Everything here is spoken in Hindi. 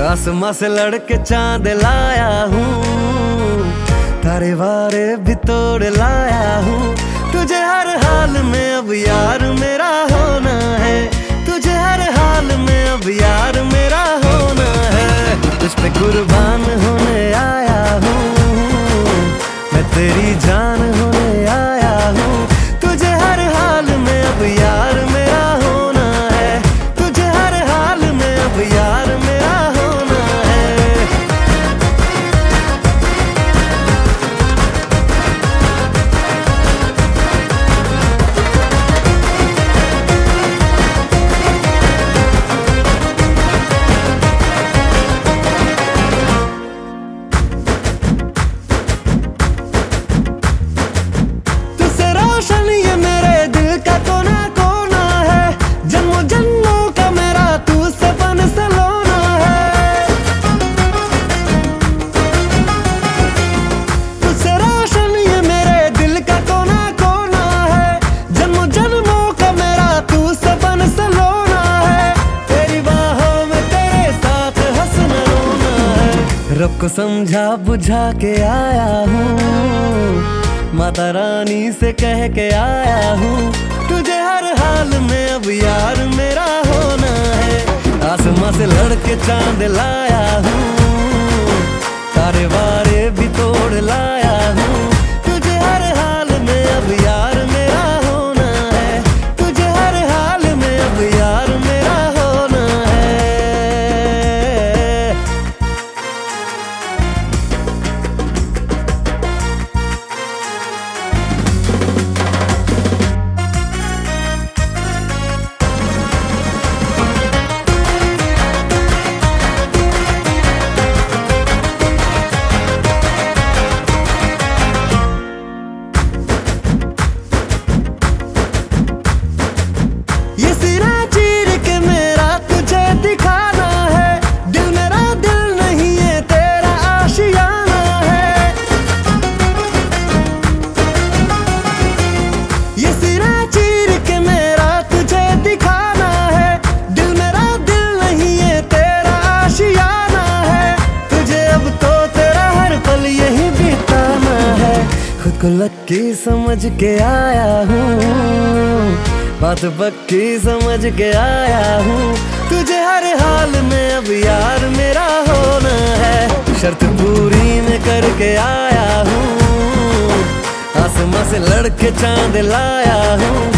आसमां से लड़के चांद लाया हूँ, तारे वारे भी तोड़ लाया हूँ। तुझे हर हाल में अब यार मेरा होना है, तुझे हर हाल में अब यार मेरा होना है। तुझ पे कुर्बान होने आया हूँ, मैं तेरी जान होने आया हूँ। तुझे हर हाल में अब यार मेरा होना है, तुझे हर हाल में अब यार मेरा होना है। तुझसे रोशन ये मेरे दिल का कोना कोना है, जन्मों जन्मों का मेरा तू सपन सलोना है। तुझसे रोशन ये मेरे दिल का कोना कोना है, जन्मों जन्मों का मेरा तू सपन सलोना है। तेरी बाहों में तेरे साथ हंसना रोना है। रब को समझा बुझा के आया हूँ, माता रानी से कह के आया हूँ। तुझे हर हाल में अब यार मेरा होना है। आसमां से लड़के चांद लाया हूँ, तारे वारे भी तोड़ लाया हूँ। तुझे हर हाल में अब यार मेरा होना है, तुझे हर हाल में अब यार मेरा होना है। ये सिरा चीर के मेरा तुझे दिखाना है, दिल मेरा दिल नहीं है तेरा आशियाना है। ये सिरा चीर के मेरा तुझे दिखाना है, दिल मेरा दिल नहीं है तेरा आशियाना है। तुझे अब तो तेरा हर पल यही बिताना है। खुद को लक्की समझ के आया हूँ, बात पक्की समझ के आया हूँ। तुझे हर हाल में अब यार मेरा होना है, शर्त पूरी मैं करके आया हूँ। आसमां से लड़के चांद लाया हूँ,